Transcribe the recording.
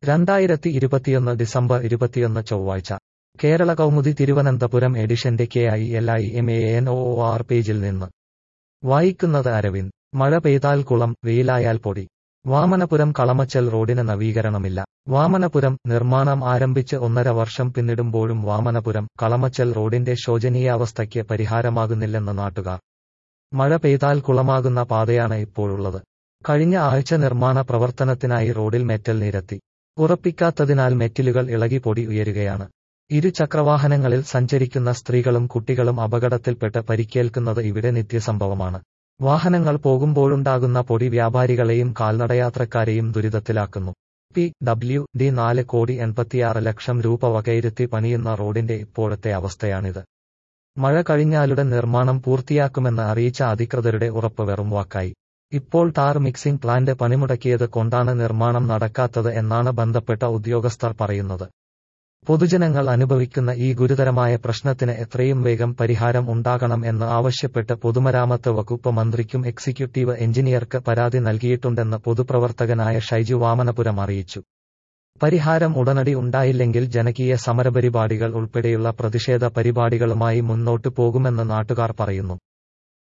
2021 December 21 ചൊവ്വാഴ്ച കേരള കൗമുദി തിരുവനന്തപുരം എഡിഷന്റെ KILIMANOOR പേജിൽ നിന്ന് വായിക്കുന്നത് അരവിന്ദ്. മഴ പെയ്താൽ കുളം, വെയിലായാൽ പൊടി. വാമനപുരം കളമച്ചൽ റോഡിന് നവീകരണമില്ല. വാമനപുരം നിർമ്മാണം ആരംഭിച്ച് 1.5 വർഷം പിന്നിടുമ്പോഴും വാമനപുരം കളമച്ചൽ റോഡിന്റെ ശോചനീയാവസ്ഥയ്ക്ക് പരിഹാരമാകുന്നില്ലെന്ന് നാട്ടുകാർ. മഴ പെയ്താൽ കുളമാകുന്ന പാതയാണ് ഇപ്പോഴുള്ളത്. കഴിഞ്ഞ ആഴ്ച നിർമ്മാണ പ്രവർത്തനത്തിനായി റോഡിൽ മെറ്റൽ നിരത്തി. ഉറപ്പിക്കാത്തതിനാൽ മെറ്റിലുകൾ ഇളകി പൊടി ഉയരുകയാണ്. ഇരുചക്രവാഹനങ്ങളിൽ സഞ്ചരിക്കുന്ന സ്ത്രീകളും കുട്ടികളും അപകടത്തിൽപ്പെട്ട് പരിക്കേൽക്കുന്നത് ഇവിടെ നിത്യസംഭവമാണ്. വാഹനങ്ങൾ പോകുമ്പോഴുണ്ടാകുന്ന പൊടി വ്യാപാരികളെയും കാൽനടയാത്രക്കാരെയും ദുരിതത്തിലാക്കുന്നു. PWD 4,86,00,000 രൂപ വകയിരുത്തി പണിയുന്ന റോഡിന്റെ ഇപ്പോഴത്തെ അവസ്ഥയാണിത്. മഴ കഴിഞ്ഞാലുടൻ നിർമ്മാണം പൂർത്തിയാക്കുമെന്ന് അറിയിച്ച അധികൃതരുടെ ഉറപ്പ് വെറും വാക്കായി. ഇപ്പോൾ ടാർ മിക്സിംഗ് പ്ലാന്റ് പണിമുടക്കിയത് കൊണ്ടാണ് നിർമ്മാണം നടക്കാത്തത് എന്നാണ് ബന്ധപ്പെട്ട ഉദ്യോഗസ്ഥർ പറയുന്നത്. പൊതുജനങ്ങൾ അനുഭവിക്കുന്ന ഈ ഗുരുതരമായ പ്രശ്നത്തിന് എത്രയും വേഗം പരിഹാരം ഉണ്ടാകണം എന്ന് ആവശ്യപ്പെട്ട് പൊതുമരാമത്ത് വകുപ്പ് മന്ത്രിക്കും എക്സിക്യൂട്ടീവ് എഞ്ചിനീയർക്ക് പരാതി നൽകിയിട്ടുണ്ടെന്ന് പൊതുപ്രവർത്തകനായ ഷൈജു വാമനപുരം അറിയിച്ചു. പരിഹാരം ഉടനടി ഉണ്ടായില്ലെങ്കിൽ ജനകീയ സമരപരിപാടികൾ ഉൾപ്പെടെയുള്ള പ്രതിഷേധ പരിപാടികളുമായി മുന്നോട്ടു പോകുമെന്ന് നാട്ടുകാർ പറയുന്നു.